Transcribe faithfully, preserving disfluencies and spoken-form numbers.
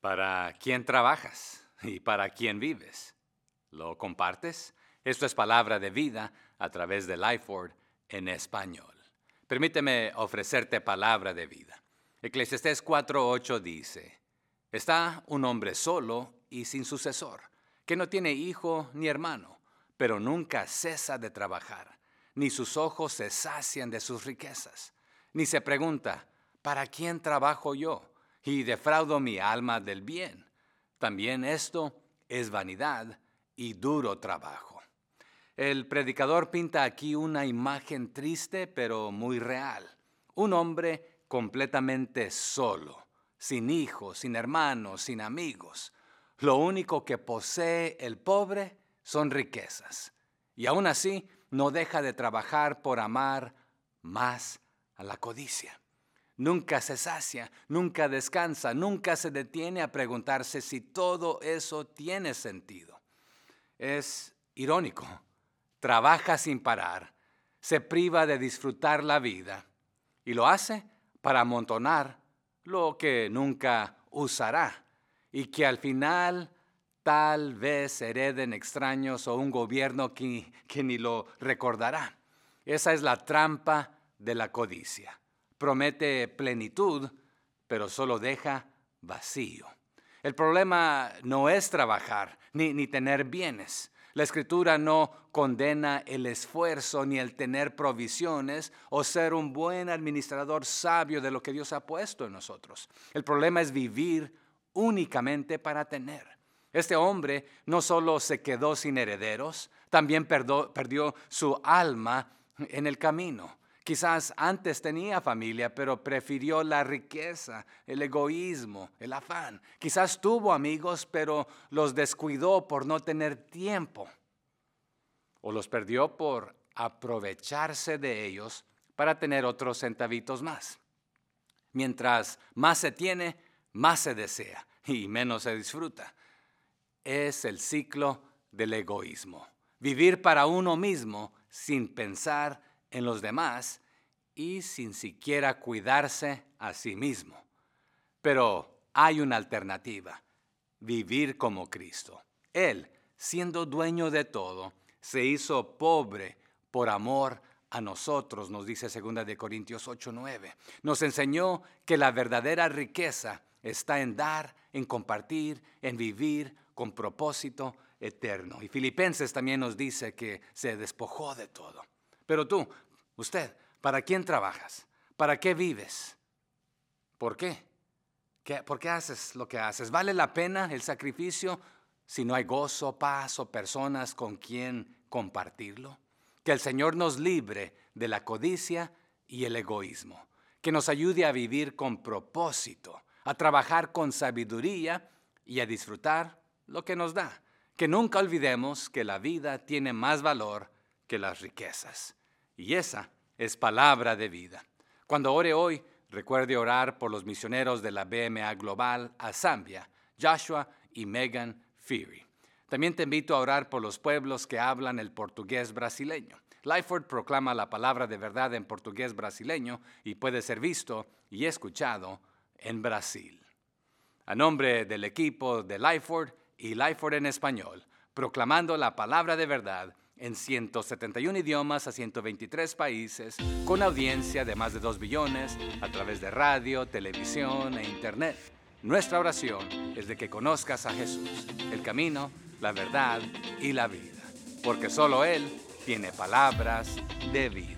¿Para quién trabajas y para quién vives? ¿Lo compartes? Esto es Palabra de Vida a través de Lifeword en español. Permíteme ofrecerte palabra de vida. Eclesiastés cuatro ocho dice: Está un hombre solo y sin sucesor, que no tiene hijo ni hermano, pero nunca cesa de trabajar, ni sus ojos se sacian de sus riquezas, ni se pregunta, ¿para quién trabajo yo? Y defraudo mi alma del bien. También esto es vanidad y duro trabajo. El predicador pinta aquí una imagen triste pero muy real. Un hombre completamente solo, sin hijos, sin hermanos, sin amigos. Lo único que posee el pobre son riquezas. Y aún así no deja de trabajar por amar más a la codicia. Nunca se sacia, nunca descansa, nunca se detiene a preguntarse si todo eso tiene sentido. Es irónico. Trabaja sin parar, se priva de disfrutar la vida y lo hace para amontonar lo que nunca usará y que al final tal vez hereden extraños o un gobierno que, que ni lo recordará. Esa es la trampa de la codicia. Promete plenitud, pero solo deja vacío. El problema no es trabajar ni, ni tener bienes. La Escritura no condena el esfuerzo ni el tener provisiones o ser un buen administrador sabio de lo que Dios ha puesto en nosotros. El problema es vivir únicamente para tener. Este hombre no solo se quedó sin herederos, también perdió, perdió su alma en el camino. Quizás antes tenía familia, pero prefirió la riqueza, el egoísmo, el afán. Quizás tuvo amigos, pero los descuidó por no tener tiempo. O los perdió por aprovecharse de ellos para tener otros centavitos más. Mientras más se tiene, más se desea y menos se disfruta. Es el ciclo del egoísmo. Vivir para uno mismo sin pensar en los demás y sin siquiera cuidarse a sí mismo. Pero hay una alternativa: vivir como Cristo. Él, siendo dueño de todo, se hizo pobre por amor a nosotros, nos dice segunda de Corintios ocho nueve. Nos enseñó que la verdadera riqueza está en dar, en compartir, en vivir con propósito eterno. Y Filipenses también nos dice que se despojó de todo. Pero tú, usted, ¿para quién trabajas? ¿Para qué vives? ¿Por qué? ¿Qué? ¿Por qué haces lo que haces? ¿Vale la pena el sacrificio si no hay gozo, paz o personas con quien compartirlo? Que el Señor nos libre de la codicia y el egoísmo. Que nos ayude a vivir con propósito, a trabajar con sabiduría y a disfrutar lo que nos da. Que nunca olvidemos que la vida tiene más valor que las riquezas. Y esa es palabra de vida. Cuando ore hoy, recuerde orar por los misioneros de la B M A Global a Zambia, Joshua y Megan Feary. También te invito a orar por los pueblos que hablan el portugués brasileño. Lifeword proclama la palabra de verdad en portugués brasileño y puede ser visto y escuchado en Brasil. A nombre del equipo de Lifeword y Lifeword en español, proclamando la palabra de verdad en ciento setenta y uno idiomas a ciento veintitrés países, con audiencia de más de dos billones a través de radio, televisión e internet. Nuestra oración es de que conozcas a Jesús, el camino, la verdad y la vida, porque solo Él tiene palabras de vida.